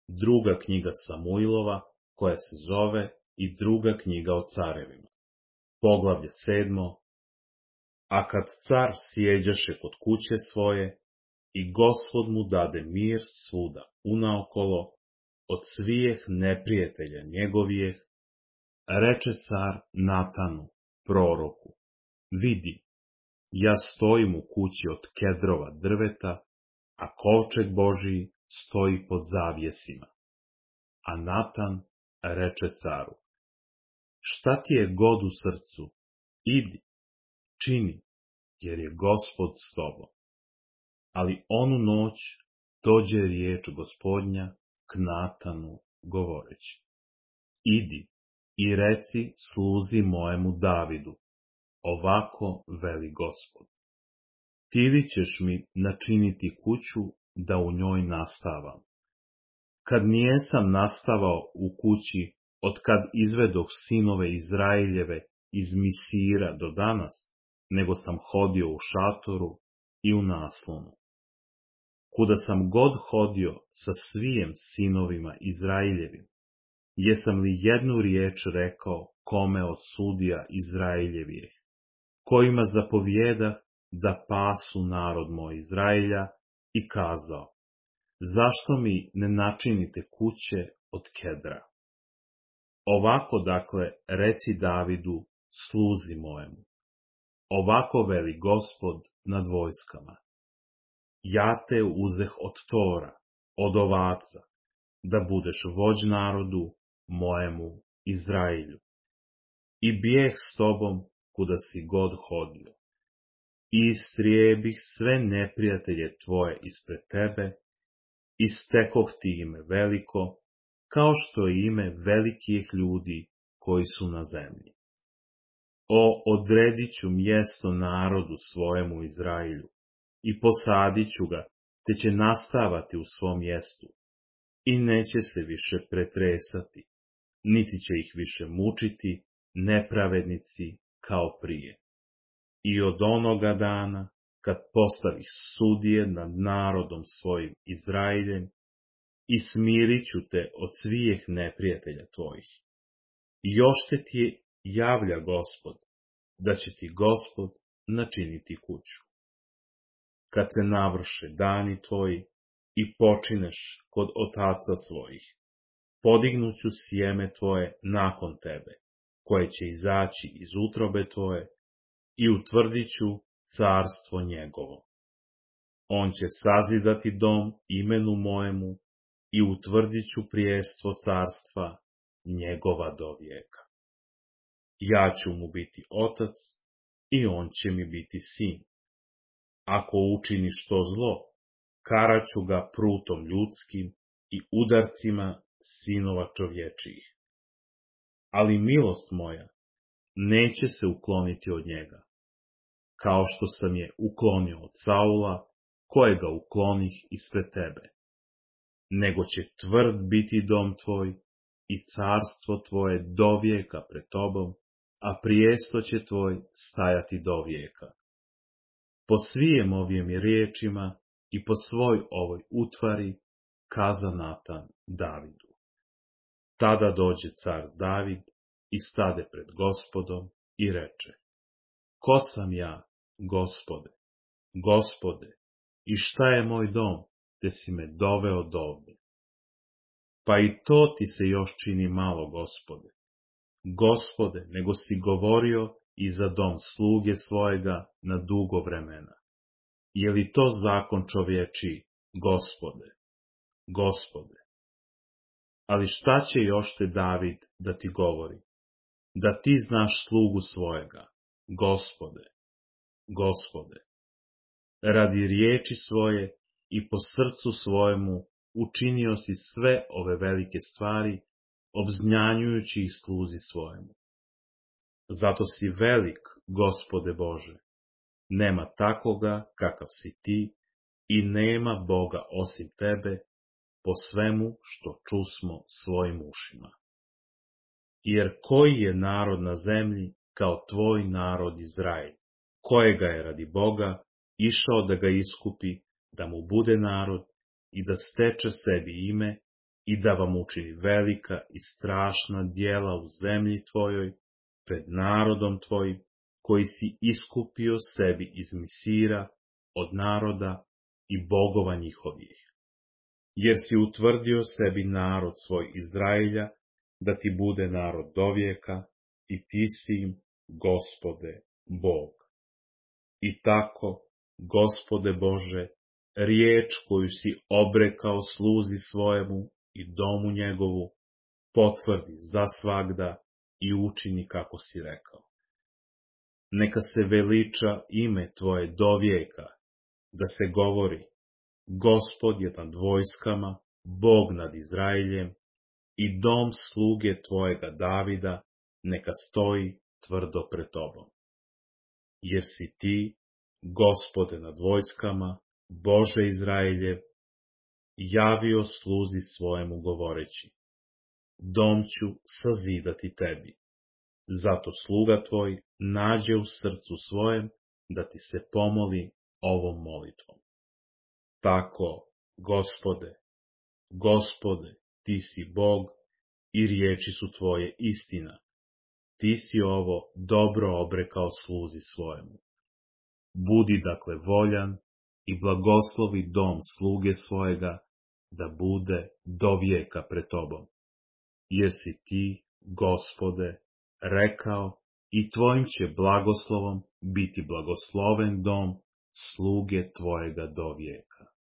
druga knjiga Samuilova, koja se zove i druga knjiga o carevima. Poglavlje 7. A kad car sjeđaše kod kuće svoje, i Gospod mu dade mir svuda unaokolo, od svijeh neprijatelja njegovijeh, reče car Natanu, proroku, vidi, ja stojim u kući od kedrova drveta, a kovčeg Božiji stoji pod zavjesima. A Natan reče caru, šta ti je god u srcu, idi, čini, jer je Gospod s tobom. Ali onu noć dođe riječ Gospodnja k Natanu govoreći, idi i reci sluzi mojemu Davidu, ovako veli Gospod. Ti ćeš mi načiniti kuću da u njoj nastavam. Kad nijesam nastavao u kući, od kad izvedoh sinove Izraeljeve iz Misira do danas, nego sam hodio u šatoru i u naslonu. Kuda sam god hodio sa svijem sinovima Izraeljevim, jesam li jednu riječ rekao kome od sudija Izraeljevijeh, kojima zapovjedah da pasu narod moj Izraelja, i kazao, zašto mi ne načinite kuće od kedra? Ovako dakle reci Davidu, sluzi mojemu. Ovako veli Gospod nad vojskama. Ja te uzeh od tora, od ovaca, da budeš vođ narodu mojemu Izraelju. I bijeh s tobom kuda si god hodio. I istrijebih sve neprijatelje tvoje ispred tebe, i stekoh ti ime veliko, kao što je ime velikih ljudi koji su na zemlji. Odredit ću mjesto narodu svojemu Izraelju, i posadit ću ga, te će nastavati u svom mjestu, i neće se više pretresati, niti će ih više mučiti nepravednici kao prije. I od onoga dana, kad postavih sudije nad narodom svojim Izraeljem, i smirit ću te od svijeh neprijatelja tvojih. Još te ti javlja Gospod, da će ti Gospod načiniti kuću. Kad se navrše dani tvoji i počineš kod otaca svojih, podignut ću sjeme tvoje nakon tebe, koje će izaći iz utrobe tvoje, i utvrdit ću carstvo njegovo. On će sazidati dom imenu mojemu i utvrdit ću prijestvo carstva njegova do vijeka. Ja ću mu biti otac i on će mi biti sin. Ako učini što zlo, karaću ga prutom ljudskim i udarcima sinova čovječijih. Ali milost moja neće se ukloniti od njega, kao što sam je uklonio od Saula, kojega uklonih ispred tebe. Nego će tvrd biti dom tvoj i carstvo tvoje do vijeka pred tobom, a prijesto će tvoj stajati do vijeka. Po svijem ovim riječima i po svoj ovoj utvari kaza Natan Davidu. Tada dođe car David i stade pred Gospodom i reče, ko sam ja, Gospode, Gospode, i šta je moj dom, te si me doveo dovde? Pa i to ti se još čini malo, Gospode. Gospode, nego si govorio i za dom sluge svojega na dugo vremena. Je li to zakon čovječiji, Gospode, Gospode? Ali šta će još te David da ti govori? Da ti znaš slugu svojega, Gospode, Gospode. Radi riječi svoje i po srcu svojemu učinio si sve ove velike stvari, obznanjujući ih sluzi svojemu. Zato si velik, Gospode Bože. Nema takoga kakav si ti i nema Boga osim tebe, po svemu što čusmo svojim ušima. Jer koji je narod na zemlji kao tvoj narod Izrael, kojega je radi Boga išao da ga iskupi, da mu bude narod i da steče sebi ime i da vam učini velika i strašna djela u zemlji tvojoj, pred narodom tvojim, koji si iskupio sebi iz Misira, od naroda i bogova njihovih. Jer si utvrdio sebi narod svoj Izrailja, da ti bude narod dovijeka, i ti si im, Gospode, Bog. I tako, Gospode Bože, riječ koju si obrekao sluzi svojemu i domu njegovu, potvrdi za svagda i učini kako si rekao. Neka se veliča ime tvoje dovijeka, da se govori, Gospod je nad vojskama, Bog nad Izraeljem, i dom sluge tvojega Davida neka stoji tvrdo pred tobom. Jer si ti, Gospode nad vojskama, Bože Izraeljev, javio sluzi svojemu govoreći, dom ću sazidati tebi. Zato sluga tvoj nađe u srcu svojem da ti se pomoli ovom molitvom. Tako, Gospode, Gospode, ti si Bog i riječi su tvoje istina. Ti si ovo dobro obrekao sluzi svojemu. Budi dakle voljan i blagoslovi dom sluge svojega, da bude do vijeka pred tobom. Jer si ti, Gospode, rekao, i tvojim će blagoslovom biti blagosloven dom sluge tvojega do vijeka.